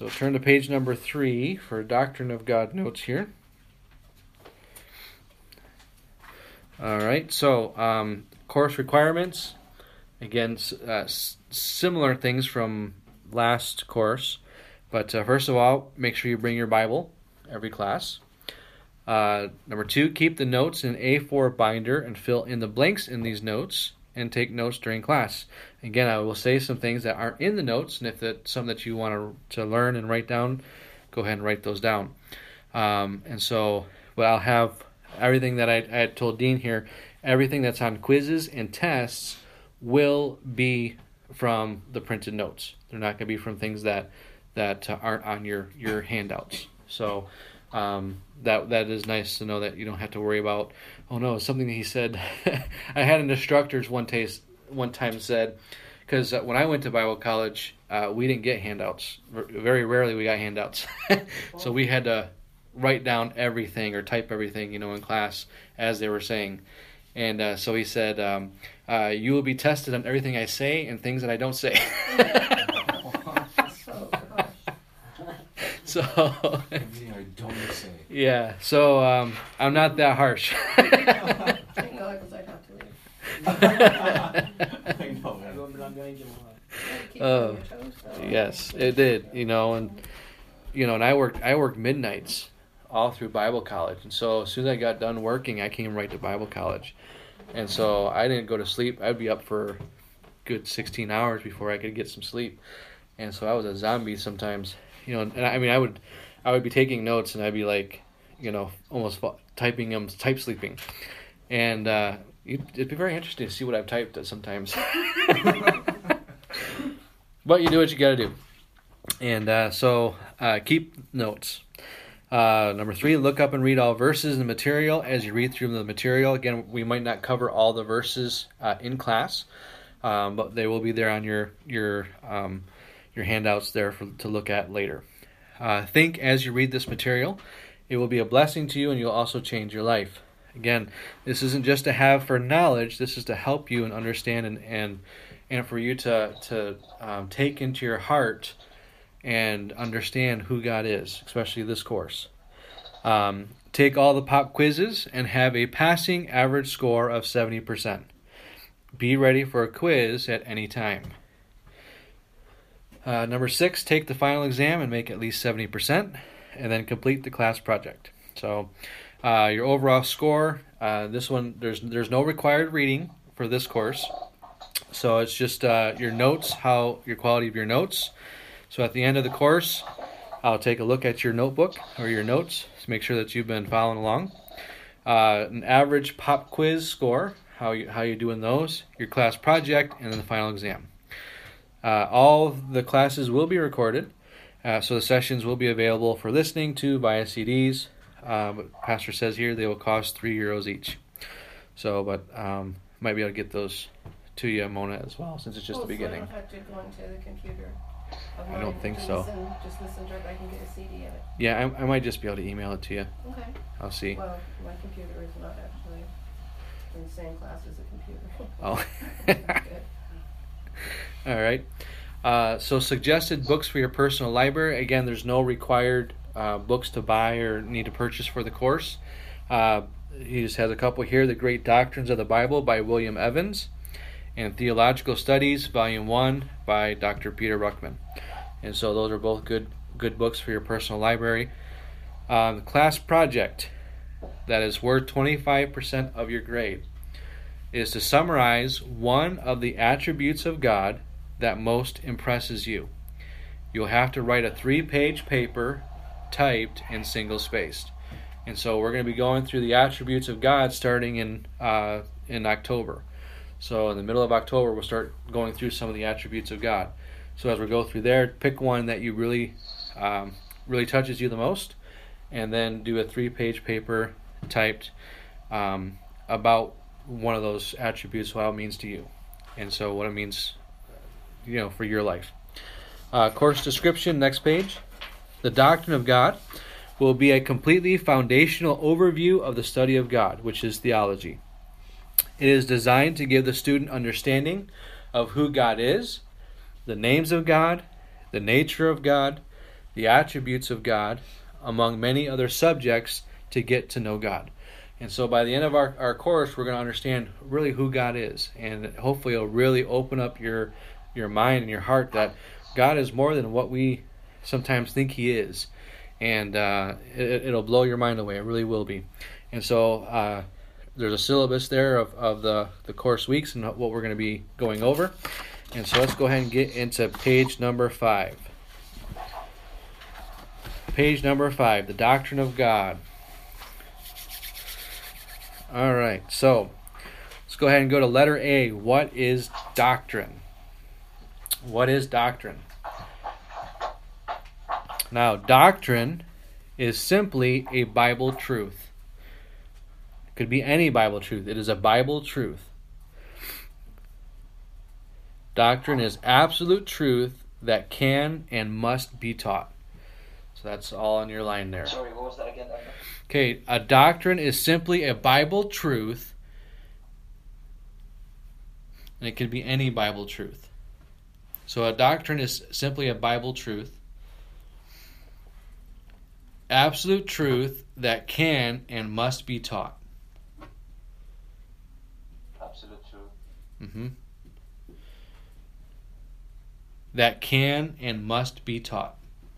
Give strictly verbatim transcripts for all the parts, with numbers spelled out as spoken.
So turn to page number three for Doctrine of God notes here. All right, so um, course requirements. Again, uh, s- similar things from last course. But uh, first of all, make sure you bring your Bible every class. Uh, number two, keep the notes in A four binder and fill in the blanks in these notes and take notes during class. Again, I will say some things that aren't in the notes, and if that's something that you want to, to learn and write down, go ahead and write those down. Um, and so, but I'll have everything that I, I had told Dean here, everything that's on quizzes and tests will be from the printed notes. They're not going to be from things that that uh, aren't on your, your handouts. So um, that that is nice to know that you don't have to worry about, oh no, something that he said. I had an instructor one, taste, one time said, because uh, when I went to Bible college, uh, we didn't get handouts. Very rarely we got handouts. So we had to write down everything or type everything, you know, in class as they were saying. And uh, so he said, um, uh, you will be tested on everything I say and things that I don't say. So, everything I don't say. Yeah, so um, I'm not that harsh. Thank God, because I'd have to leave. I know. Keep Oh, on your toes, though. yes, it did, you know, and you know, and I worked I worked midnights all through Bible college, and so as soon as I got done working, I came right to Bible college, and so I didn't go to sleep. I'd be up for a good sixteen hours before I could get some sleep, and so I was a zombie sometimes, you know. And I mean, I would I would be taking notes, and I'd be like, you know, almost typing them, type sleeping, and uh, it'd be very interesting to see what I've typed sometimes. But you do what you got to do. And uh, so uh, keep notes. Uh, number three, look up and read all verses in the material as you read through the material. Again, we might not cover all the verses uh, in class, um, but they will be there on your your um, your handouts there for, to look at later. Uh, think as you read this material. It will be a blessing to you, and you'll also change your life. Again, this isn't just to have for knowledge. This is to help you and understand and and, and for you to, to um, take into your heart and understand who God is, especially this course. Um, take all the pop quizzes and have a passing average score of seventy percent. Be ready for a quiz at any time. Uh, number six, take the final exam and make at least seventy percent, and then complete the class project. So uh, your overall score, uh, this one, there's there's no required reading for this course. So it's just uh, your notes, how your quality of your notes. So at the end of the course, I'll take a look at your notebook or your notes to make sure that you've been following along. Uh, an average pop quiz score, how you how you doing those, your class project, and then the final exam. Uh, all the classes will be recorded, uh, so the sessions will be available for listening to via C Ds. Uh, but Pastor says here they will cost three euros each. So, but um, might be able to get those to you, Mona, as well, since it's just Oh, the beginning. So I don't have to go into the computer. Of I don't mine think to so. Listen, just listen to it. I can get a C D of it. Yeah, I, I might just be able to email it to you. Okay. I'll see. Well, my computer is not actually in the same class as a computer. Oh. Good. All right. Uh, so suggested books for your personal library. Again, there's no required uh, books to buy or need to purchase for the course. Uh, he just has a couple here. The Great Doctrines of the Bible by William Evans, and Theological Studies, Volume one by Doctor Peter Ruckman. And so those are both good good books for your personal library. Uh, the class project that is worth twenty-five percent of your grade is to summarize one of the attributes of God that most impresses you. You'll have to write a three-page paper typed and single-spaced. And so we're going to be going through the attributes of God starting in uh, in October. So in the middle of October, we'll start going through some of the attributes of God. So as we go through there, pick one that you really, um, really touches you the most, and then do a three-page paper typed um, about one of those attributes, what it means to you, and so what it means, you know, for your life. Uh, course description, next page. The Doctrine of God will be a completely foundational overview of the study of God, which is theology. It is designed to give the student understanding of who God is, the names of God, the nature of God, the attributes of God, among many other subjects, to get to know God. And so by the end of our, our course, we're going to understand really who God is. And hopefully it'll really open up your your mind and your heart that God is more than what we sometimes think He is. And uh, it, it'll blow your mind away. It really will be. And so uh, there's a syllabus there of, of the, the course weeks and what we're going to be going over. And so let's go ahead and get into page number five. Page number five, the doctrine of God. All right, so let's go ahead and go to letter A. What is doctrine? What is doctrine? Now, doctrine is simply a Bible truth. It could be any Bible truth. It is a Bible truth. Doctrine is absolute truth that can and must be taught. So that's all on your line there. Sorry, what was that again? Okay, a doctrine is simply a Bible truth, and it could be any Bible truth. So a doctrine is simply a Bible truth, absolute truth that can and must be taught. Absolute truth. Mm-hmm. That can and must be taught.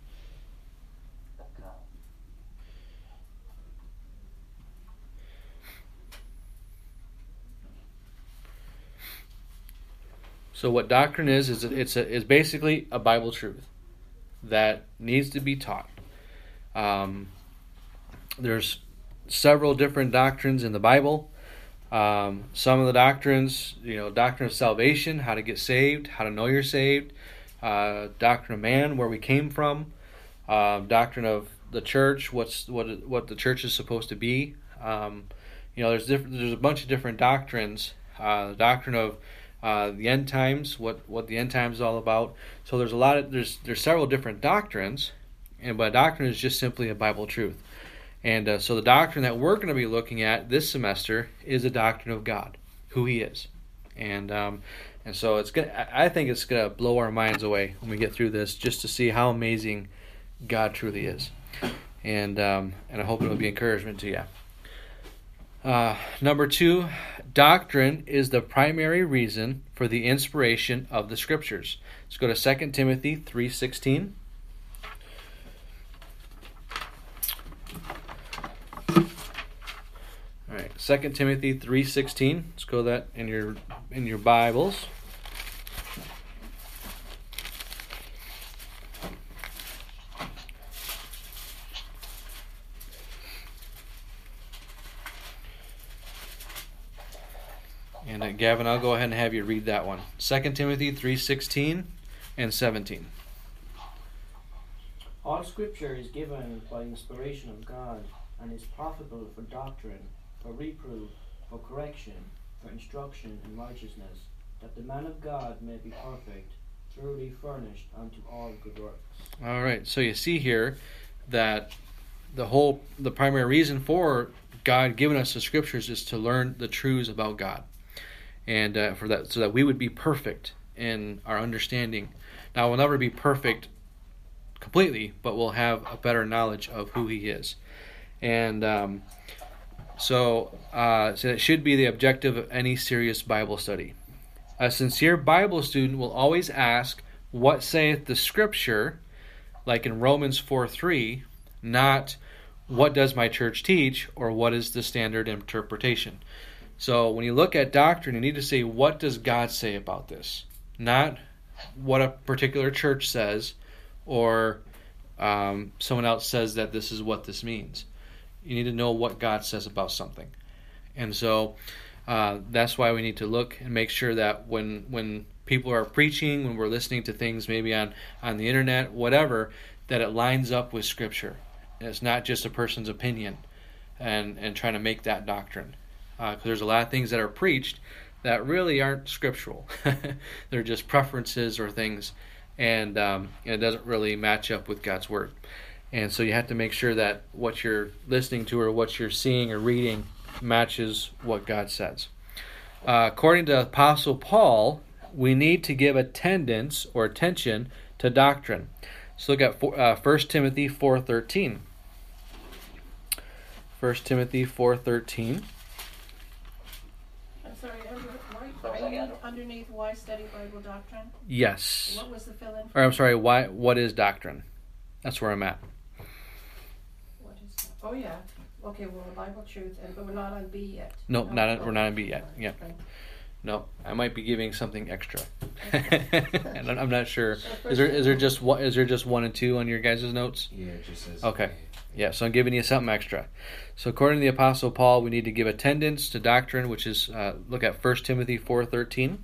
So what doctrine is is it's a, is basically a Bible truth that needs to be taught. Um, there's several different doctrines in the Bible. Um, some of the doctrines, you know, doctrine of salvation, how to get saved, how to know you're saved, uh, doctrine of man, where we came from, uh, doctrine of the church, what's what what the church is supposed to be. Um, you know, there's different. There's a bunch of different doctrines. Uh, the doctrine of Uh, the end times, what, what the end times is all about. So there's a lot of there's there's several different doctrines, and but a doctrine is just simply a Bible truth. And uh, so the doctrine that we're going to be looking at this semester is the doctrine of God, who He is, and um, and so it's gonna. I think it's gonna blow our minds away when we get through this, just to see how amazing God truly is, and um, and I hope it will be encouragement to you. Uh, number two, doctrine is the primary reason for the inspiration of the Scriptures. Let's go to Second Timothy three sixteen. All right, Second Timothy three sixteen. Let's go to that in your in your Bibles. And uh, Gavin, I'll go ahead and have you read that one. Second Timothy three sixteen and seventeen. All Scripture is given by inspiration of God, and is profitable for doctrine, for reproof, for correction, for instruction in righteousness, that the man of God may be perfect, thoroughly furnished unto all good works. All right, so you see here that the whole, the primary reason for God giving us the Scriptures is to learn the truths about God. And uh, for that, so that we would be perfect in our understanding. Now, we'll never be perfect completely, but we'll have a better knowledge of who He is. And um, so, uh, so it should be the objective of any serious Bible study. A sincere Bible student will always ask, "What saith the Scripture?" Like in Romans four three, not "What does my church teach?" or "What is the standard interpretation?" So when you look at doctrine, you need to say, what does God say about this? Not what a particular church says, or um, someone else says that this is what this means. You need to know what God says about something. And so uh, that's why we need to look and make sure that when when people are preaching, when we're listening to things maybe on, on the internet, whatever, that it lines up with Scripture. And it's not just a person's opinion and, and trying to make that doctrine. Because uh, there's a lot of things that are preached that really aren't scriptural. They're just preferences or things, and, um, and it doesn't really match up with God's Word. And so you have to make sure that what you're listening to or what you're seeing or reading matches what God says. Uh, according to Apostle Paul, we need to give attendance or attention to doctrine. So look at four, uh, First Timothy four thirteen. First Timothy four thirteen. I'm sorry, under, why, Sorry, are you again. underneath why study Bible doctrine? Yes. What was the fill-in? Or I'm sorry, why? What is doctrine? That's where I'm at. What is that? Oh, yeah. Okay, well, the Bible truth, and but we're not on B yet. Nope, No? not on, we're not on B yet. Okay. Yep. Right. No, I might be giving something extra. Okay. And I'm I'm not sure. So Is first- there is there just one is there just one and two on your guys' notes? Yeah, it just says. Okay. Yeah, so I'm giving you something extra. So according to the Apostle Paul, we need to give attendance to doctrine, which is uh, look at First Timothy four thirteen.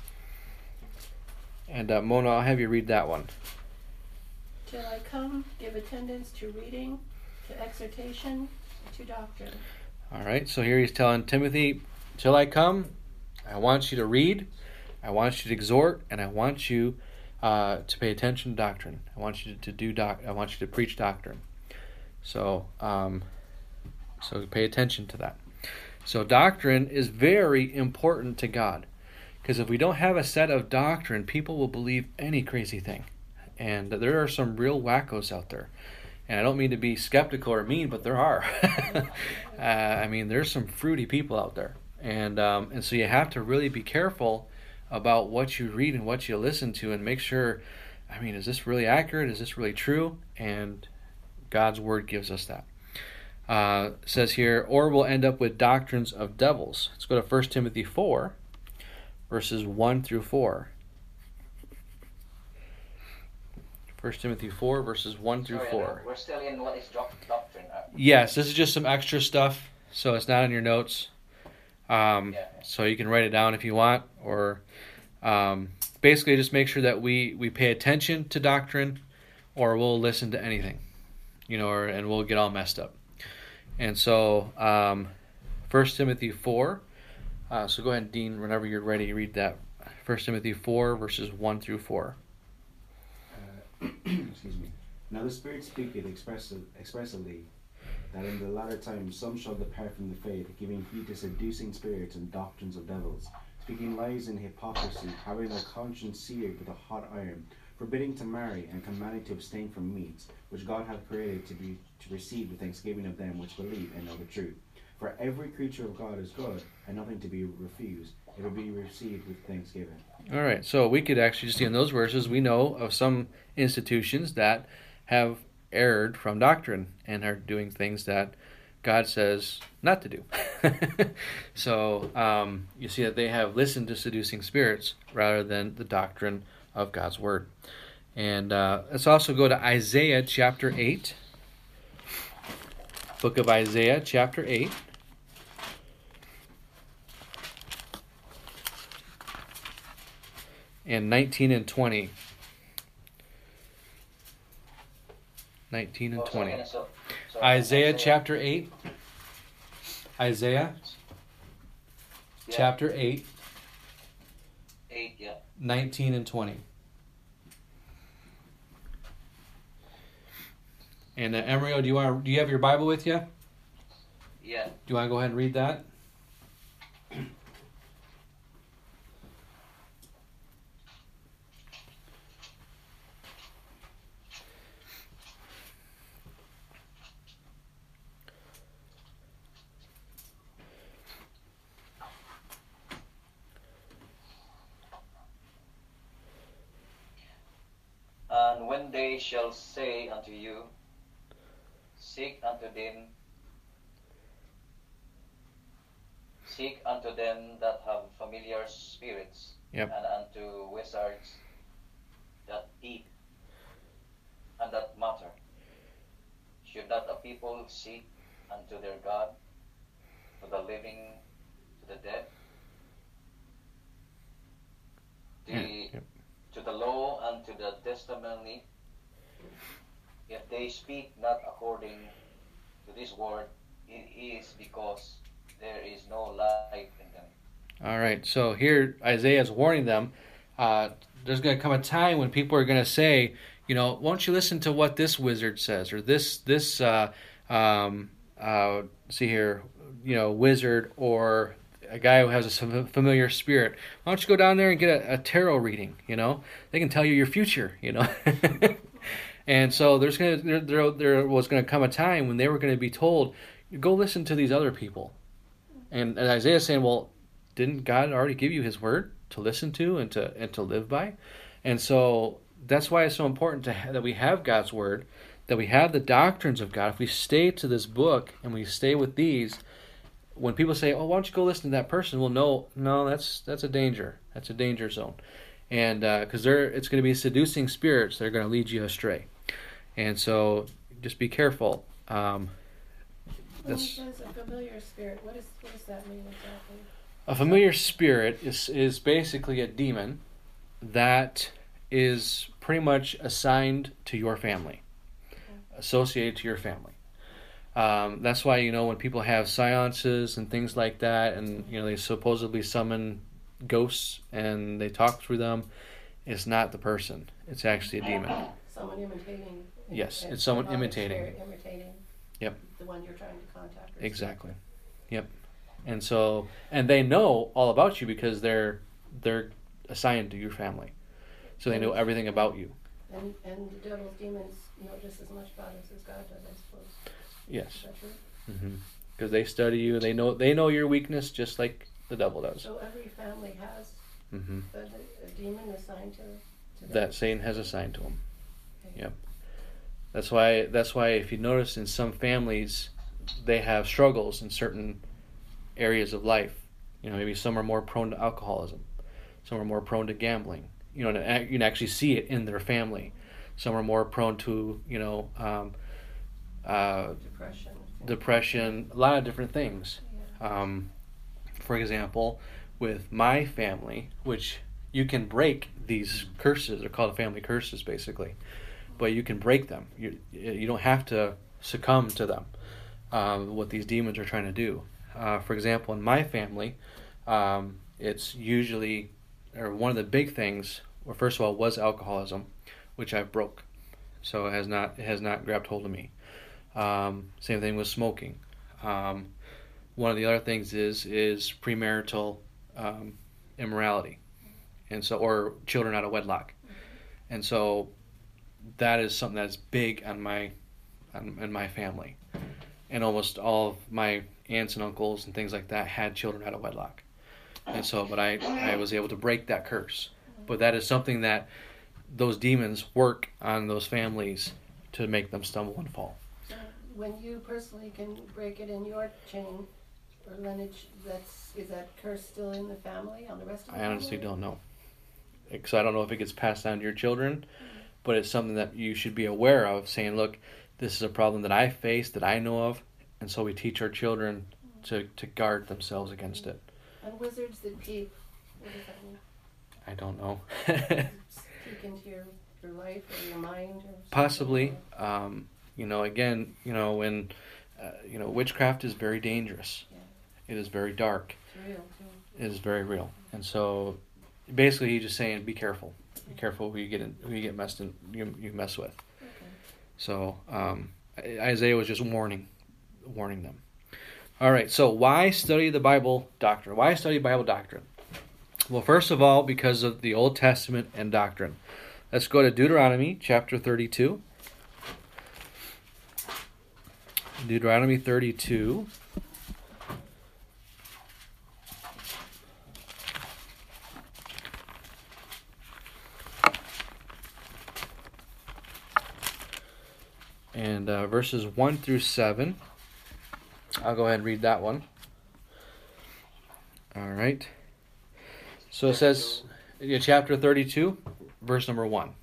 And uh, Mona, I'll have you read that one. Till I come, give attendance to reading, to exhortation, to doctrine. All right. So here he's telling Timothy, till I come, I want you to read, I want you to exhort, and I want you uh, to pay attention to doctrine. I want you to do doc. I want you to preach doctrine. So, um, so pay attention to that. So doctrine is very important to God, because if we don't have a set of doctrine, people will believe any crazy thing, and there are some real wackos out there. And I don't mean to be skeptical or mean, but there are. uh, I mean, there's some fruity people out there, and um, and so you have to really be careful about what you read and what you listen to, and make sure. I mean, is this really accurate? Is this really true? And God's word gives us that. Uh, it says here, or we'll end up with doctrines of devils. Let's go to First Timothy four, verses one through four. First Timothy four, verses one through Sorry, four. We're still in what is doc- doctrine. Uh, Yes, this is just some extra stuff, so it's not in your notes. Um, Yeah. So you can write it down if you want, or um, basically just make sure that we, we pay attention to doctrine, or we'll listen to anything, you know, or, and we'll get all messed up. And so, um, First Timothy four. Uh, so go ahead, Dean, whenever you're ready, read that. First Timothy four, verses one through four. Uh, excuse me. Now the Spirit speaketh expressive, expressively that in the latter times some shall depart from the faith, giving heed to seducing spirits and doctrines of devils, speaking lies and hypocrisy, having their conscience seared with a hot iron, forbidding to marry, and commanding to abstain from meats, which God hath created to be to receive the thanksgiving of them which believe and know the truth. For every creature of God is good, and nothing to be refused, if it be received with thanksgiving. All right, so we could actually just see in those verses, we know of some institutions that have erred from doctrine and are doing things that God says not to do. So um, you see that they have listened to seducing spirits rather than the doctrine of God's word. And uh, let's also go to Isaiah chapter eight. Book of Isaiah chapter eight. And nineteen and twenty. nineteen and oh, sorry, twenty. so- sorry, Isaiah chapter eight. Isaiah Yeah, chapter eight, eight, yeah. nineteen and twenty. And uh, Emrio, do you want do you have your Bible with you? Yeah. Do you want to go ahead and read that? And when they shall say unto you, Seek unto them, seek unto them that have familiar spirits, Yep. and unto wizards that eat and that matter. Should not a people seek unto their God, to the living, to the dead? The, Yeah, yep. To the law and to the testimony, if they speak not according to this word, it is because there is no life in them. All right. So here Isaiah is warning them. Uh, there's going to come a time when people are going to say, you know, won't you listen to what this wizard says, or this this uh, um, uh, see here, you know, wizard or a guy who has a familiar spirit. Why don't you go down there and get a, a tarot reading? You know, they can tell you your future. You know, And so there's gonna there there, there was gonna come a time when they were gonna be told, go listen to these other people. And, and Isaiah's saying, well, didn't God already give you His word to listen to and to and to live by? And so that's why it's so important to ha- that we have God's word, that we have the doctrines of God. If we stay to this book and we stay with these, when people say, "Oh, why don't you go listen to that person?" Well, no, no, that's that's a danger. That's a danger zone, and because uh, they're it's going to be seducing spirits that are going to lead you astray, and so just be careful. Um, When that's he says a familiar spirit, what, is, what does that mean exactly? a familiar spirit is is basically a demon that is pretty much assigned to your family, associated to your family. Um, that's why, you know, when people have seances and things like that, and, you know, they supposedly summon ghosts and they talk through them, it's not the person. It's actually a demon. Someone imitating. Yes, a it's someone demonic imitating. spirit imitating. Yep. The one you're trying to contact. Or Exactly. Yep. And so, and they know all about you because they're they're assigned to your family, so they know everything about you. And and the devil's demons know just as much about us as God does, I suppose. Yes. Is that true? Mm-hmm. Because they study you, they know they know your weakness just like the devil does. So every family has Mm-hmm. a, a demon assigned to, to them. That Satan has assigned to them. Okay. Yep. That's why. That's why if you notice in some families, they have struggles in certain areas of life. You know, maybe some are more prone to alcoholism, some are more prone to gambling. You know, and you can actually see it in their family. Some are more prone to, you know, um, uh, Depression. depression, a lot of different things. Yeah. Um, for example, with my family, which you can break these curses, they're called family curses basically, but you can break them. You you don't have to succumb to them, um, what these demons are trying to do. Uh, for example, in my family, um, it's usually, or one of the big things, well, first of all, was alcoholism, which I broke. So it has not, it has not grabbed hold of me. Um, same thing with smoking. Um, one of the other things is is premarital um, immorality, and so or children out of wedlock, and so that is something that's big on my on, in my family, and almost all of my aunts and uncles and things like that had children out of wedlock, and so but I I was able to break that curse, but that is something that those demons work on those families to make them stumble and fall. So when you personally can break it in your chain or lineage, that's is that curse still in the family on the rest of the I honestly family? don't know. Because I don't know if it gets passed down to your children, but it's something that you should be aware of, saying, look, this is a problem that I face, that I know of, and so we teach our children to, to guard themselves against it. And wizards that peep, what does that mean? I don't know. Peek into your, your life or your mind? Or something? Possibly. Um, you know, again, you know, when, uh, you know, witchcraft is very dangerous. Yeah. It is very dark. It's real, too. It is very real. And so basically he's just saying, be careful. Be careful who you get in, who you get messed in, you, you mess with. Okay. So um, Isaiah was just warning, warning them. All right. So why study the Bible doctrine? Why study Bible doctrine? Well, first of all, because of the Old Testament and doctrine. Let's go to Deuteronomy chapter thirty-two. Deuteronomy thirty-two. And uh, verses one through seven. I'll go ahead and read that one. All right. So it says, yeah, chapter thirty-two, verse number one.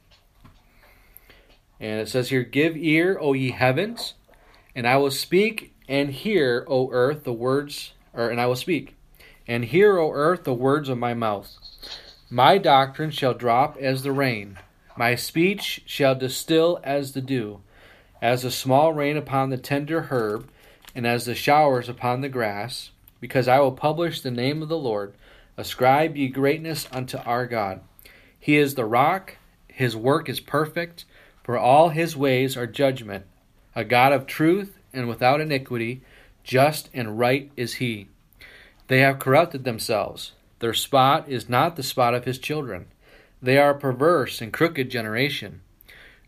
And it says here, give ear, O ye heavens, and I will speak, and hear, O earth, the words, or and I will speak, and hear, O earth, the words of my mouth. My doctrine shall drop as the rain, my speech shall distill as the dew, as the small rain upon the tender herb, and as the showers upon the grass, because I will publish the name of the Lord. Ascribe ye greatness unto our God. He is the rock, his work is perfect, for all his ways are judgment. A God of truth and without iniquity, just and right is he. They have corrupted themselves. Their spot is not the spot of his children. They are a perverse and crooked generation.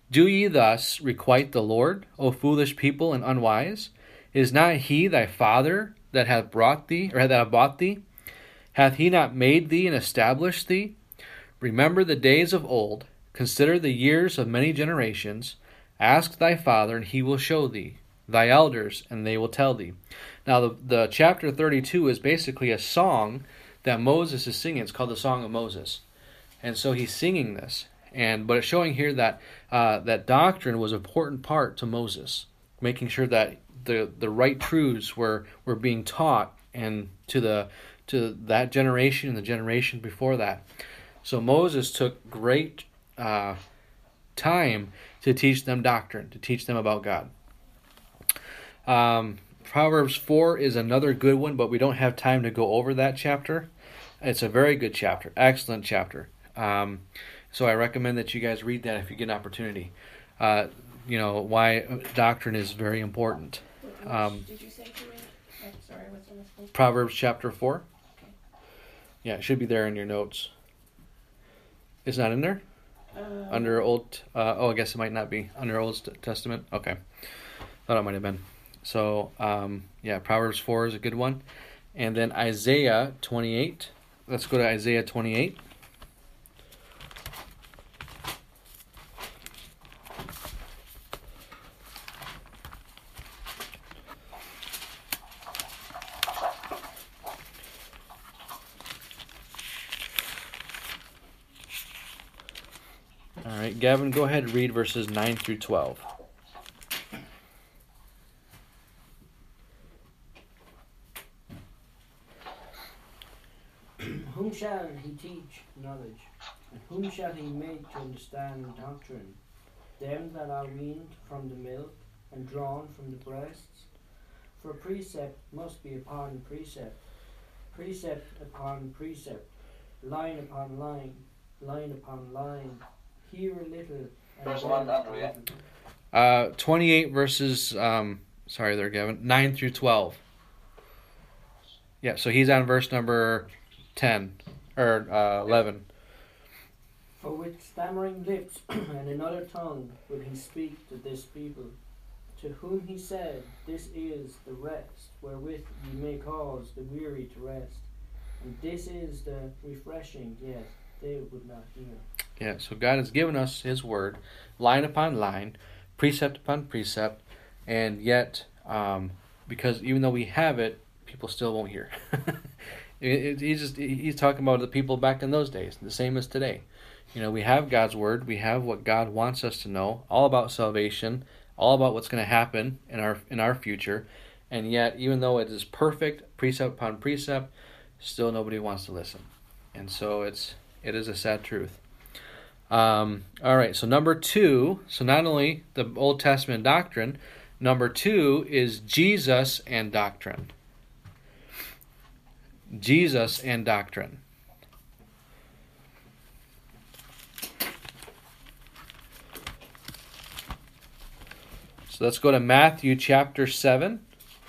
Do ye thus requite the Lord, O foolish people and unwise? Is not he thy father that hath brought thee, or that hath bought thee? Hath he not made thee and established thee? Remember the days of old, consider the years of many generations. Ask thy father, and he will show thee, thy elders, and they will tell thee. Now, the, the chapter thirty-two is basically a song that Moses is singing. It's called the Song of Moses. And so he's singing this. And but it's showing here that uh, that doctrine was an important part to Moses, making sure that the the right truths were, were being taught and to the to that generation and the generation before that. So Moses took great uh, time to teach them doctrine, to teach them about God. Um, Proverbs four is another good one, but we don't have time to go over that chapter. It's a very good chapter, excellent chapter. Um, so I recommend that you guys read that if you get an opportunity. Uh, you know, why doctrine is very important. Which Um, did you say to read? I'm sorry, what's on this one? Proverbs chapter four. Okay. Yeah, it should be there in your notes. It's not in there? Um, Under Old, uh, oh, I guess it might not be. Under Old Testament? Okay. Thought it might have been. So, um, yeah, Proverbs four is a good one. And then Isaiah twenty-eight. Let's go to Isaiah twenty-eight. All right, Gavin, go ahead and read verses nine through twelve. Whom shall he teach knowledge? And whom shall he make to understand doctrine? Them that are weaned from the milk and drawn from the breasts? For precept must be upon precept, precept upon precept, line upon line, line upon line. Here a little, and Verse there one, a Andrea. little. Uh, twenty-eight verses, um, sorry there, Gavin, nine through twelve. Yeah, so he's on verse number ten, or uh, eleven. For with stammering lips and another tongue will he speak to this people, to whom he said, This is the rest, wherewith ye may cause the weary to rest. And this is the refreshing, yet they would not hear. Yeah, so God has given us His Word, line upon line, precept upon precept, and yet, um, because even though we have it, people still won't hear. it, it, he's just he's talking about the people back in those days, the same as today. You know, we have God's Word, we have what God wants us to know, all about salvation, all about what's going to happen in our in our future, and yet, even though it is perfect, precept upon precept, still nobody wants to listen, and so it's it is a sad truth. Um, all right, so number two, so not only the Old Testament doctrine, number two is Jesus and doctrine. Jesus and doctrine. So let's go to Matthew chapter seven.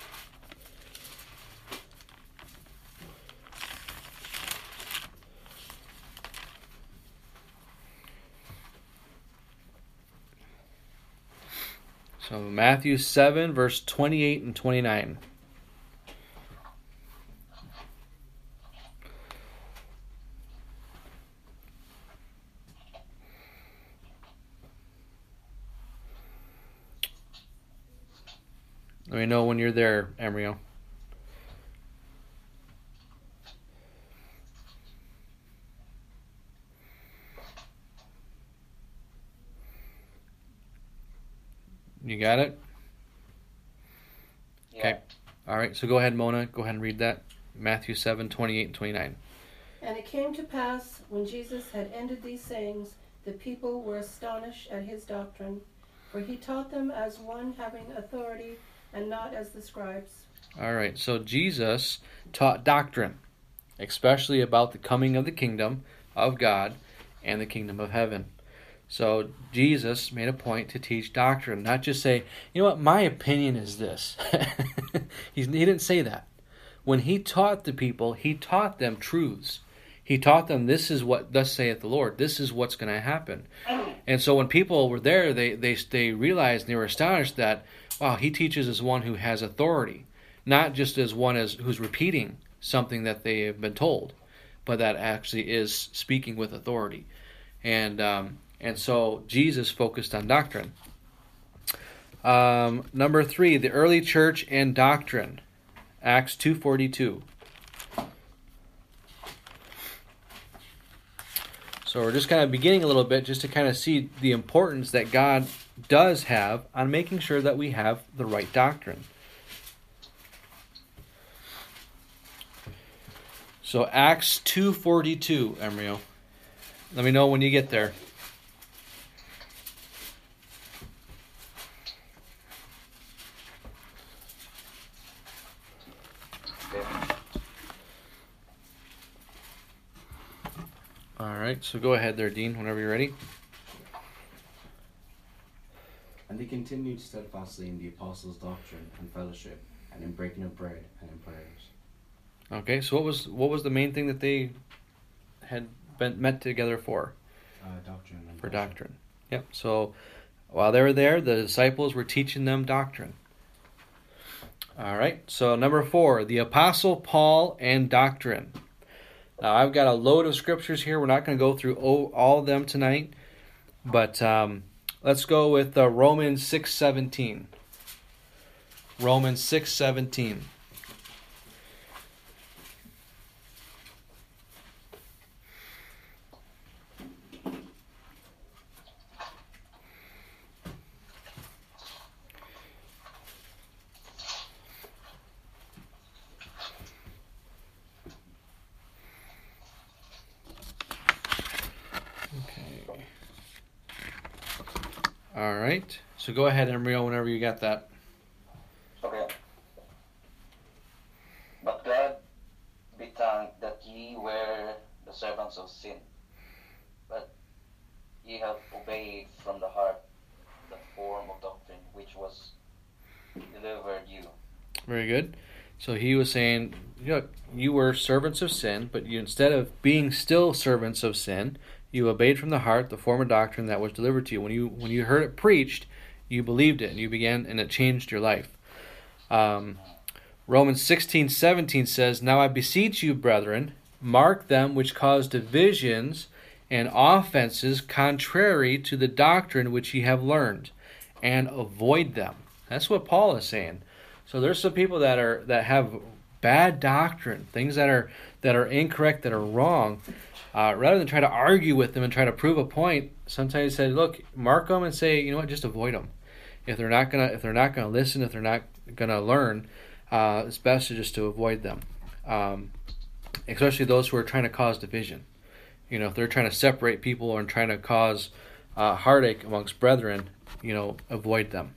So Matthew seven, verse twenty-eight and twenty-nine. Let me know when you're there, Emrio. You got it? Yeah. Okay. All right, so go ahead, Mona. Go ahead and read that. Matthew seven, twenty-eight and twenty-nine. And it came to pass, when Jesus had ended these sayings, the people were astonished at his doctrine, for he taught them as one having authority, and not as the scribes. All right, so Jesus taught doctrine, especially about the coming of the kingdom of God and the kingdom of heaven. So Jesus made a point to teach doctrine, not just say, you know what, my opinion is this. He's, he didn't say that. When he taught the people, he taught them truths. He He taught them, this is what thus saith the Lord. This is what's going to happen. And so when people were there, they, they, they realized, and they were astonished that, wow, he teaches as one who has authority, not just as one as who's repeating something that they have been told, but that actually is speaking with authority. And um, and so Jesus focused on doctrine. Um, number three, the early church and doctrine. Acts two forty-two. So we're just kind of beginning a little bit just to kind of see the importance that God does have on making sure that we have the right doctrine. So Acts two forty-two, Emrio. Let me know when you get there. All right, so go ahead there, Dean, whenever you're ready. And they continued steadfastly in the apostles' doctrine and fellowship, and in breaking of bread and in prayers. Okay, so what was what was the main thing that they had been met together for? Uh, doctrine. And For fellowship. doctrine. Yep. So while they were there, the disciples were teaching them doctrine. All right. So number four, the Apostle Paul and doctrine. Now I've got a load of scriptures here. We're not going to go through all of them tonight, but um, let's go with uh, Romans six seventeen. Romans six seventeen. All right. So go ahead, Emrio, whenever you got that. Okay. But God be thanked that ye were the servants of sin, but ye have obeyed from the heart the form of doctrine which was delivered you. Very good. So he was saying, look, you were servants of sin, but you, instead of being still servants of sin, you obeyed from the heart the form of doctrine that was delivered to you. When you when you heard it preached, you believed it, and you began, and it changed your life. Um, Romans sixteen seventeen says, Now I beseech you, brethren, mark them which cause divisions and offenses contrary to the doctrine which ye have learned, and avoid them. That's what Paul is saying. So there's some people that are that have bad doctrine, things that are that are incorrect, that are wrong. Uh, rather than try to argue with them and try to prove a point, sometimes he said, "Look, mark them and say, you know what, just avoid them. If they're not gonna, if they're not gonna listen, if they're not gonna learn, uh, it's best to just to avoid them, um, especially those who are trying to cause division. You know, if they're trying to separate people or trying to cause uh, heartache amongst brethren, you know, avoid them."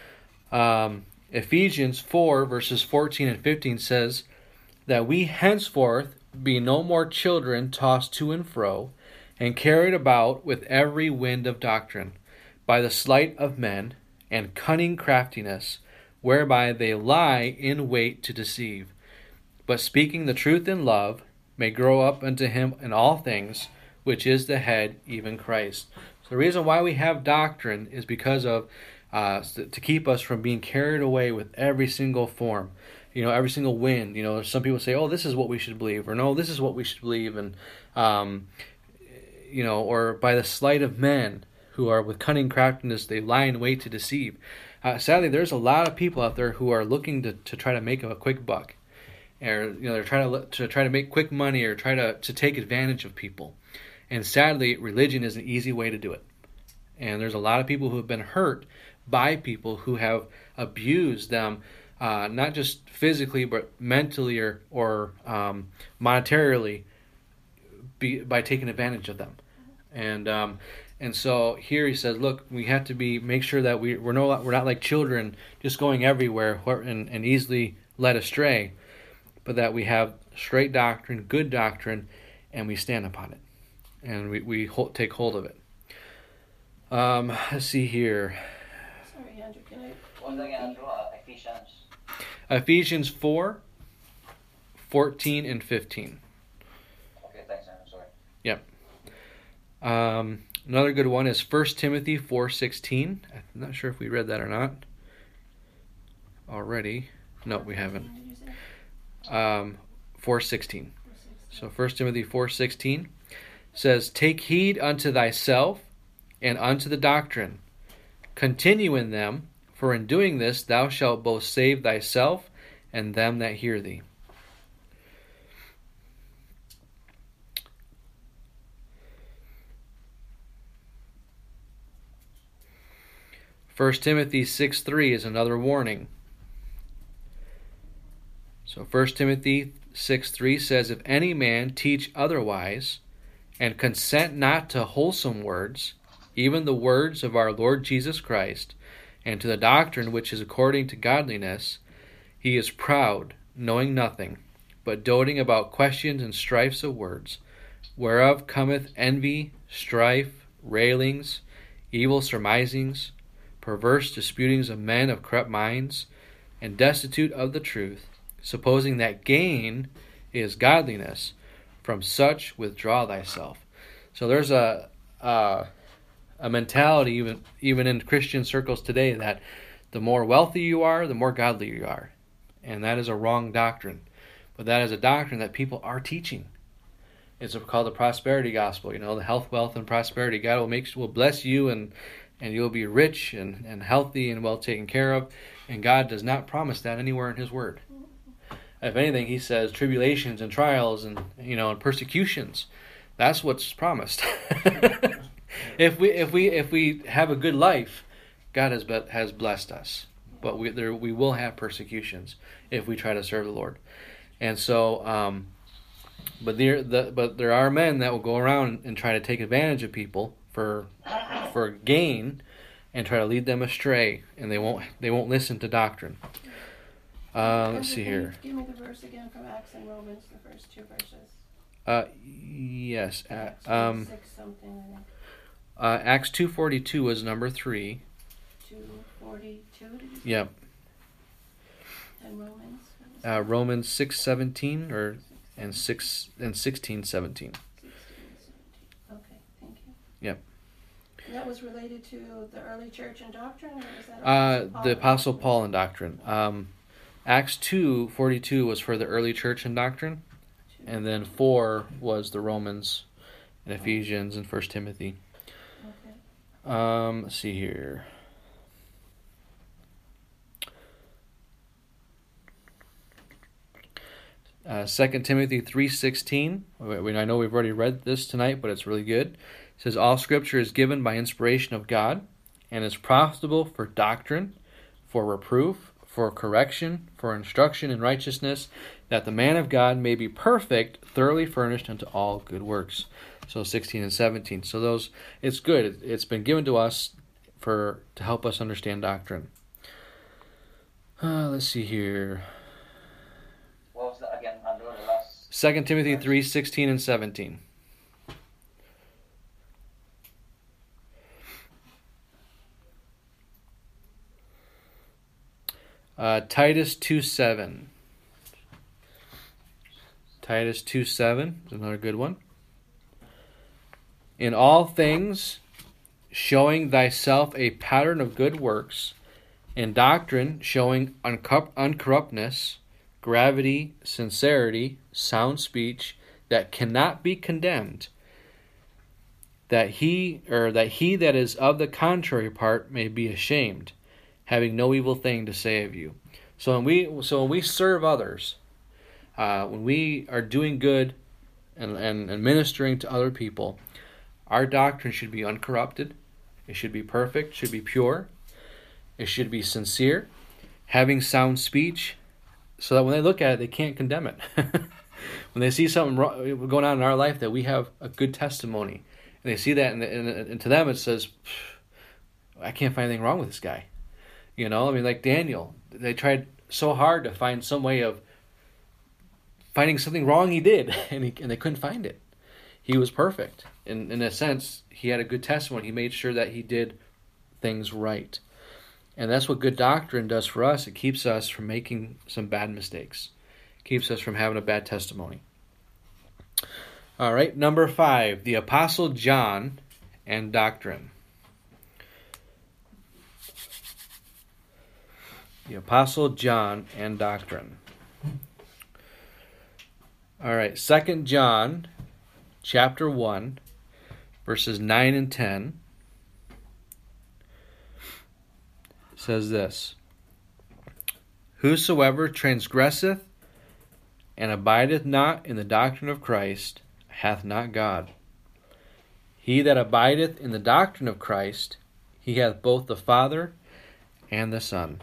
Um, Ephesians four verses fourteen and fifteen says that we henceforth be no more children tossed to and fro, and carried about with every wind of doctrine, by the sleight of men, and cunning craftiness, whereby they lie in wait to deceive. But speaking the truth in love, may grow up unto him in all things, which is the head, even Christ. So the reason why we have doctrine is because of uh, to keep us from being carried away with every single form. You know, every single wind. You know, some people say, "Oh, this is what we should believe," or "No, this is what we should believe," and um, you know, or by the sleight of men who are with cunning craftiness, they lie in wait to deceive. Uh, sadly, there's a lot of people out there who are looking to, to try to make a quick buck, or you know, they're trying to to try to make quick money or try to to take advantage of people. And sadly, religion is an easy way to do it. And there's a lot of people who have been hurt by people who have abused them. Uh, not just physically, but mentally or or um, monetarily, be, by taking advantage of them, and um, and so here he says, look, we have to be make sure that we we're no we're not like children just going everywhere and, and easily led astray, but that we have straight doctrine, good doctrine, and we stand upon it, and we we hold, take hold of it. Um, let's see here. Sorry, Andrew, can I? Once again, Andrew, uh, Ephesians. Ephesians four, fourteen and fifteen. Okay, thanks, Andrew. Um, another good one is First Timothy four sixteen. I'm not sure if we read that or not already. No, we haven't. Um, four sixteen. So First Timothy four sixteen says, "Take heed unto thyself and unto the doctrine. Continue in them, for in doing this thou shalt both save thyself and them that hear thee." First Timothy six three is another warning. So First Timothy six three says, "If any man teach otherwise, and consent not to wholesome words, even the words of our Lord Jesus Christ, and to the doctrine which is according to godliness, he is proud, knowing nothing, but doting about questions and strifes of words, whereof cometh envy, strife, railings, evil surmisings, perverse disputings of men of corrupt minds, and destitute of the truth, supposing that gain is godliness. From such withdraw thyself." So there's a a, a mentality even even in Christian circles today that the more wealthy you are, the more godly you are, and that is a wrong doctrine. But that is a doctrine that people are teaching. It's called the prosperity gospel. You know, the health, wealth, and prosperity. God will make will bless you, and and you'll be rich and, and healthy and well taken care of. And God does not promise that anywhere in His Word. If anything, He says tribulations and trials and you know and persecutions. That's what's promised. if we if we if we have a good life, God has be, has blessed us. But we there we will have persecutions if we try to serve the Lord. And so, um, but there the but there are men that will go around and try to take advantage of people for for gain, and try to lead them astray, and they won't they won't listen to doctrine. Uh, let's see here. Give me the verse again from Acts and Romans, the first two verses. Uh, yes. Uh, Acts um, six something, I think. Uh, Acts two forty two was number three. Two forty two. Did you say? Yep. And Romans. Uh, Romans six seventeen or and six and sixteen seventeen. Okay, thank you. Yep. And that was related to the early church and doctrine, or was that Uh, Apostle Paul? the Apostle Paul and doctrine. Um, Acts two forty two was for the early church and doctrine, and then four was the Romans and Ephesians and First Timothy. Okay. Um, let's see here. Uh, Second Timothy three sixteen. I know we've already read this tonight, but it's really good. It says, "All Scripture is given by inspiration of God, and is profitable for doctrine, for reproof, for correction, for instruction in righteousness, that the man of God may be perfect, thoroughly furnished unto all good works." So sixteen and seventeen. So those, it's good. It's been given to us for to help us understand doctrine. Uh, let's see here. What was that again, Andrew, the last? Second Timothy three sixteen and seventeen. Uh, Titus two seven. Titus two seven is another good one. "In all things, showing thyself a pattern of good works, in doctrine showing uncorrupt- uncorruptness, gravity, sincerity, sound speech, that cannot be condemned, that he or that he that is of the contrary part may be ashamed, having no evil thing to say of you." So when we so when we serve others, uh, when we are doing good and, and, and ministering to other people, our doctrine should be uncorrupted. It should be perfect. Should be pure. It should be sincere, having sound speech, so that when they look at it, they can't condemn it. When they see something wrong, going on in our life, that we have a good testimony, and they see that, and, and, and to them it says, "I can't find anything wrong with this guy." You know, I mean, like Daniel, they tried so hard to find some way of finding something wrong he did, and he, and they couldn't find it. He was perfect. In in a sense, he had a good testimony. He made sure that he did things right. And that's what good doctrine does for us. It keeps us from making some bad mistakes. It keeps us from having a bad testimony. All right, number five, the Apostle John and doctrine. The Apostle John and doctrine. All right, Second John chapter one, verses nine and ten says this: Whosoever transgresseth and abideth not in the doctrine of Christ hath not God. He that abideth in the doctrine of Christ, he hath both the Father and the Son.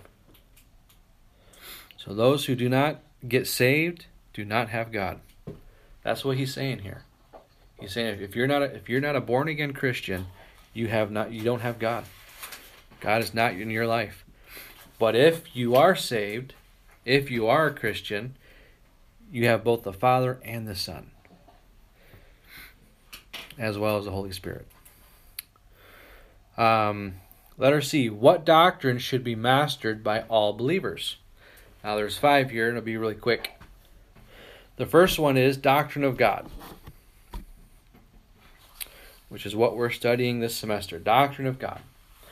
So those who do not get saved do not have God. That's what he's saying here. He's saying if you're not a, if you're not a born again Christian, you have not you don't have God. God is not in your life. But if you are saved, if you are a Christian, you have both the Father and the Son, as well as the Holy Spirit. Um, letter C, what doctrine should be mastered by all believers? Now there's five here, and it'll be really quick. The first one is doctrine of God, which is what we're studying this semester. Doctrine of God.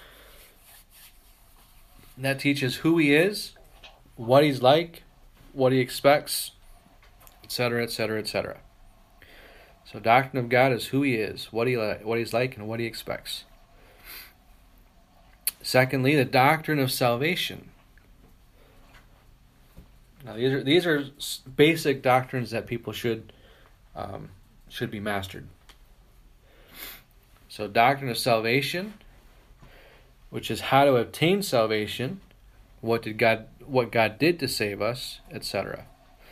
And that teaches who he is, what he's like, what he expects, et cetera, et cetera, et cetera. So doctrine of God is who he is, what he li- what he's like, and what he expects. Secondly, the doctrine of salvation. Now these are these are basic doctrines that people should um, should be mastered. So doctrine of salvation, which is how to obtain salvation, what did God what God did to save us, et cetera.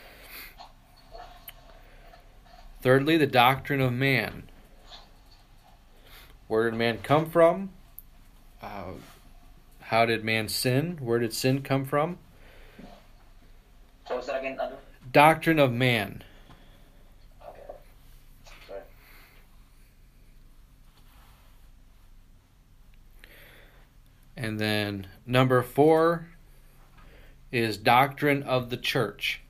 Thirdly, the doctrine of man. Where did man come from? Uh, how did man sin? Where did sin come from? So what's that again, Andrew? Doctrine of man. Okay. Sorry. And then number four is doctrine of the church.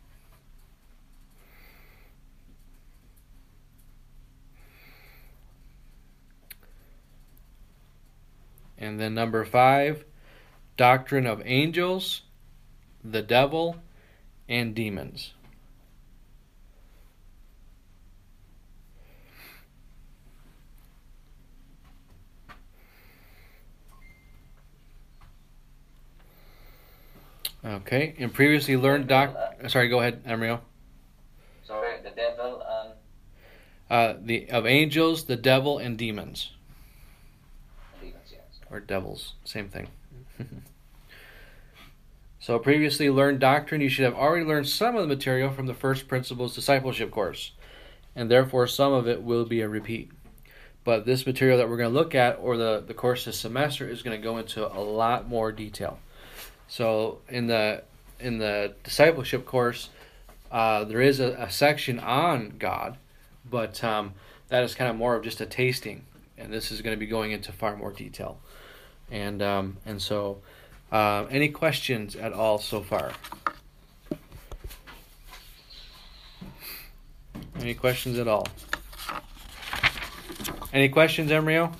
And then number five, doctrine of angels, the devil, and demons. Okay, and previously learned doc. Sorry, go ahead, Emrio. Sorry, the devil and Uh, the of angels, the devil, and demons, demons, yes. or devils, same thing. So previously learned doctrine, you should have already learned some of the material from the First Principles Discipleship course, and therefore some of it will be a repeat. But this material that we're going to look at, or the, the course this semester, is going to go into a lot more detail. So in the in the discipleship course, uh, there is a, a section on God, but um, that is kind of more of just a tasting, and this is going to be going into far more detail. And um, and so, uh, any questions at all so far? Any questions at all? Any questions, Emrio?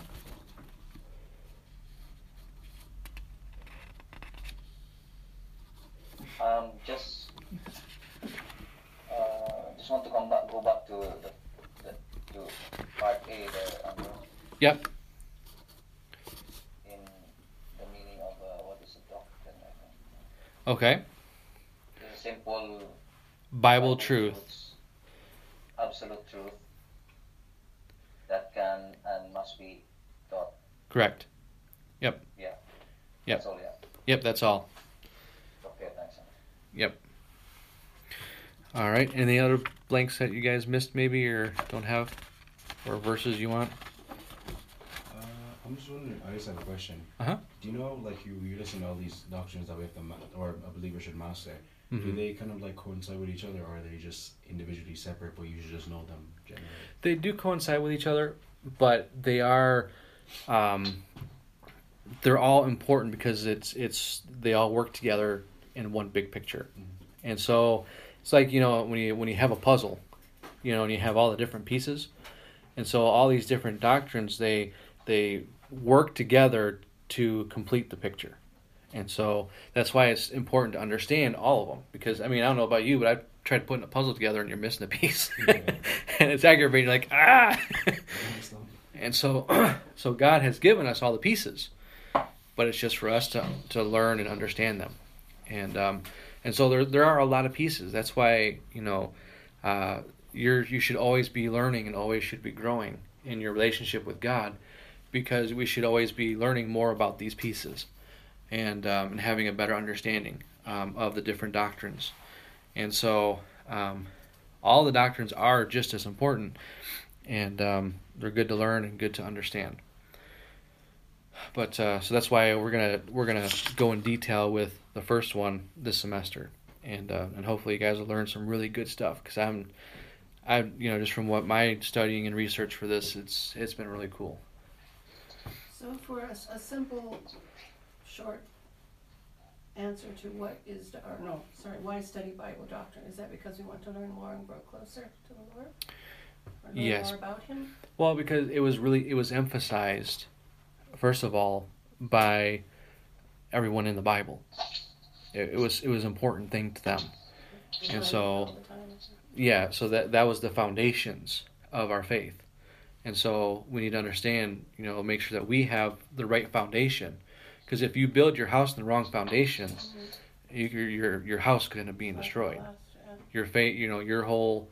Um, just, uh, just want to come back, go back to the, the to part A there, Andrew, Yep. in the meaning of uh, what is a doctrine, I think. Okay. It's a simple Bible truth. truths, absolute truth that can and must be taught. Correct. Yeah. Yep. That's all, yeah. Yep, that's all. Okay, thanks. Andrew. Yep. All right. Any other blanks that you guys missed maybe or don't have? Or verses you want? Uh, I'm just wondering. I just have a question. Uh-huh. Do you know, like you, you listen to all these doctrines that we have to, ma- or a believer should master? Do Mhm. they kind of like coincide with each other, or are they just individually separate, but you should just know them generally? They do coincide with each other, but they are, um, they're all important because it's it's they all work together in one big picture. Mhm. And so it's like, you know, when you when you have a puzzle, you know, and you have all the different pieces. And so all these different doctrines, they they work together to complete the picture. And so that's why it's important to understand all of them. Because, I mean, I don't know about you, but I've tried putting a puzzle together and you're missing a piece. Yeah. And it's aggravating. You're like, ah! And so so God has given us all the pieces. But it's just for us to, to learn and understand them. And um, and so there there are a lot of pieces. That's why, you know, uh, you're you should always be learning and always should be growing in your relationship with God, because we should always be learning more about these pieces and um, and having a better understanding um, of the different doctrines. And so um, all the doctrines are just as important, and um, they're good to learn and good to understand. But uh, so that's why we're gonna we're gonna go in detail with the first one this semester, and uh, and hopefully you guys will learn some really good stuff. Because I'm, I you know just from what my studying and research for this, it's it's been really cool. So for a, a simple, short answer to what is or no sorry why study Bible doctrine, is that because we want to learn more and grow closer to the Lord? Or learn Yes. more about Him? Well, because it was really it was emphasized, first of all, by everyone in the Bible. It, it was it was an important thing to them. Just And learn so- all the time. Yeah, so that that was the foundations of our faith. And so we need to understand, you know, make sure that we have the right foundation. Because if you build your house in the wrong foundation, you, your your your house could end up being destroyed. Last, yeah. Your faith, you know, your whole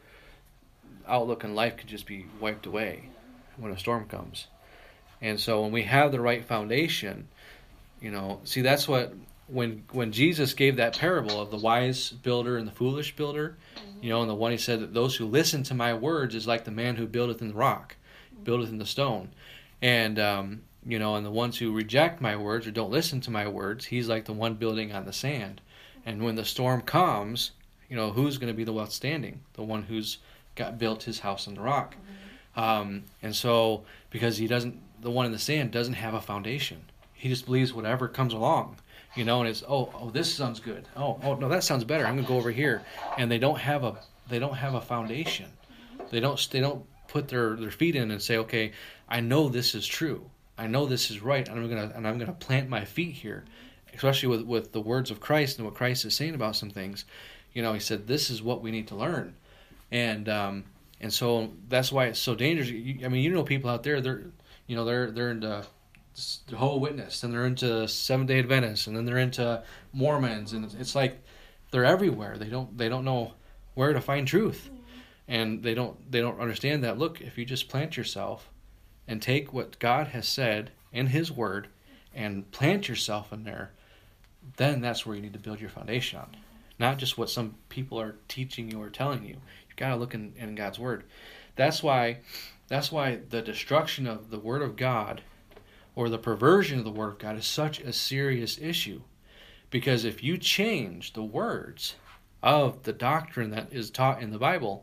outlook in life could just be wiped away when a storm comes. And so when we have the right foundation, you know, see that's what when when Jesus gave that parable of the wise builder and the foolish builder, mm-hmm. you know, and the one he said that those who listen to my words is like the man who buildeth in the rock, mm-hmm. buildeth in the stone, and um, you know, and the ones who reject my words or don't listen to my words, he's like the one building on the sand. And when the storm comes, you know, who's going to be the one standing? The one who's got built his house on the rock. Mm-hmm. Um, and so because he doesn't, the one in the sand doesn't have a foundation. He just believes whatever comes along, you know, and it's, oh, oh, this sounds good. Oh, oh, no, that sounds better. I'm going to go over here. And they don't have a, they don't have a foundation. They don't, they don't put their, their feet in and say, okay, I know this is true. I know this is right. And I'm going to, and I'm going to plant my feet here, especially with, with the words of Christ and what Christ is saying about some things. You know, he said, this is what we need to learn. And, um, and so that's why it's so dangerous. You, I mean, you know, people out there, they're, you know, they're, they're into Jehovah's Witness, and they're into Seventh-day Adventists, and then they're into Mormons, and it's like they're everywhere. They don't, they don't know where to find truth, and they don't, they don't understand that. Look, if you just plant yourself and take what God has said in His Word and plant yourself in there, then that's where you need to build your foundation on, not just what some people are teaching you or telling you. You've got to look in, in God's Word. That's why, that's why the destruction of the Word of God, or the perversion of the Word of God, is such a serious issue. Because if you change the words of the doctrine that is taught in the Bible,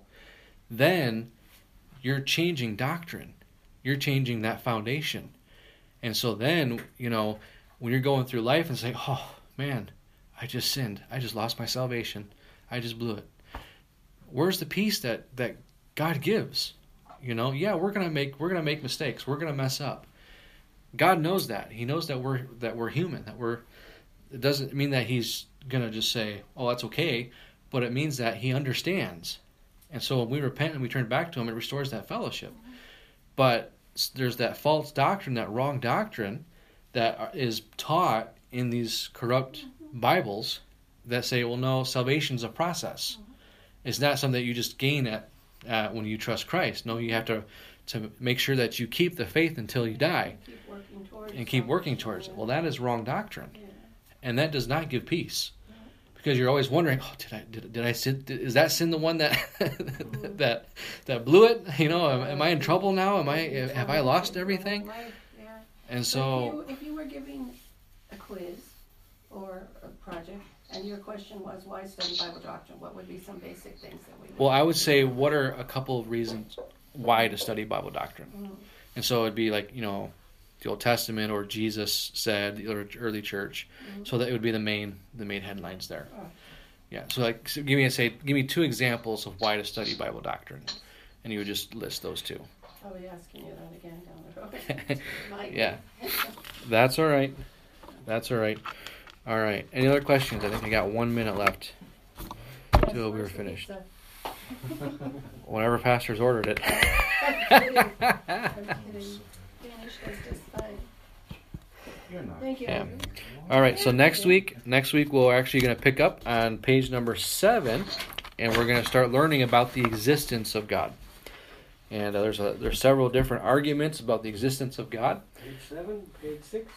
then you're changing doctrine. You're changing that foundation. And so then, you know, when you're going through life and say, oh, man, I just sinned. I just lost my salvation. I just blew it. Where's the peace that, that God gives? You know, yeah, we're gonna make we're gonna make mistakes. We're gonna mess up. God knows that. He knows that we're that we're human. That we're. It doesn't mean that He's gonna just say, "Oh, that's okay," but it means that He understands. And so when we repent and we turn back to Him, it restores that fellowship. But there's that false doctrine, that wrong doctrine, that is taught in these corrupt Bibles that say, "Well, no, salvation's a process. It's not something that you just gain at uh, when you trust Christ. No, you have to." to make sure that you keep the faith until you die. Keep working towards and keep working towards it. Well, that is wrong doctrine. Yeah. And that does not give peace. Yeah. Because you're always wondering, oh, did I did, did I sin? Did, is that sin the one that mm-hmm. that that blew it? You know, am, am I in trouble now? Am I have I lost everything? Right. Yeah. And so, so if, you, if you were giving a quiz or a project, and your question was, why study Bible doctrine? What would be some basic things that we would Well, I would say, what are a couple of reasons why to study Bible doctrine? Mm-hmm. And so it'd be like, you know, the Old Testament, or Jesus said, the early church. Mm-hmm. So that it would be the main the main headlines there. Oh. Yeah. So like, so give me a say, give me two examples of why to study Bible doctrine. and you would just list those two. I'll be asking you that again down the road. My Yeah. That's all right. That's all right. All right. Any other questions? I think I got one minute left until we were finished. Whenever pastors ordered it. I'm kidding. I'm kidding. Finished is just fine. You're not. Thank you. Yeah. Andrew. All right. So next week, next week we're actually going to pick up on page number seven, and we're going to start learning about the existence of God. And uh, there's a, there's several different arguments about the existence of God. Page seven, page six.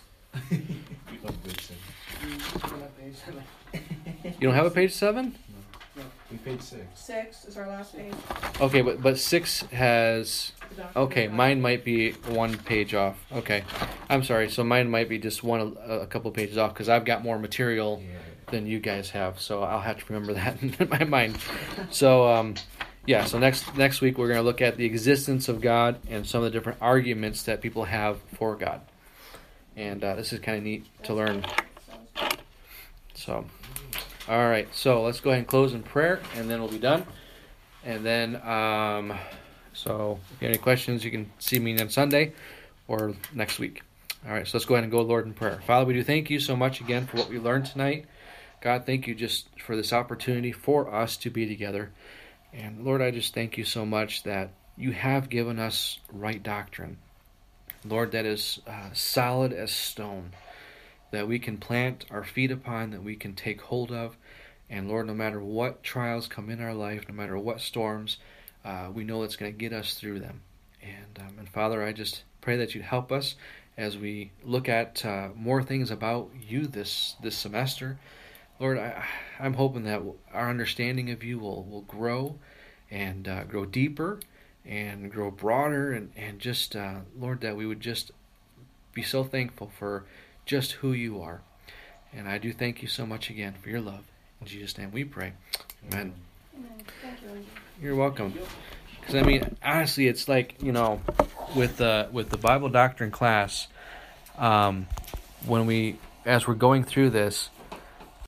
You love good things. Mm, not page seven. You don't have a page seven? We paid six. Six is our last page. Okay, but but six has. The document. Okay, mine might be one page off. Okay, I'm sorry. So mine might be just one a, a couple pages off because I've got more material Yeah. than you guys have. So I'll have to remember that in my mind. So um, yeah. So next next week we're going to look at the existence of God and some of the different arguments that people have for God. And uh, this is kind of neat to learn. Sounds good. So, all right. So let's go ahead and close in prayer, and then we'll be done. And then, um, so if you have any questions, you can see me on Sunday or next week. All right. So let's go ahead and go, Lord, in prayer. Father, we do thank you so much again for what we learned tonight. God, thank you just for this opportunity for us to be together. And Lord, I just thank you so much that you have given us right doctrine. Lord, that is uh, solid as stone, that we can plant our feet upon, that we can take hold of. And Lord, no matter what trials come in our life, no matter what storms, uh, we know it's going to get us through them. And, um, and Father, I just pray that you'd help us as we look at uh, more things about you this this semester. Lord, I, I'm hoping that our understanding of you will, will grow and uh, grow deeper and grow broader, and, and just, uh, Lord, that we would just be so thankful for just who you are. And I do thank you so much again for your love. In Jesus' name we pray. Amen. Amen. Thank you, Andrew. You're welcome. Because, I mean, honestly, it's like, you know, with the, with the Bible doctrine class, um, when we, as we're going through this,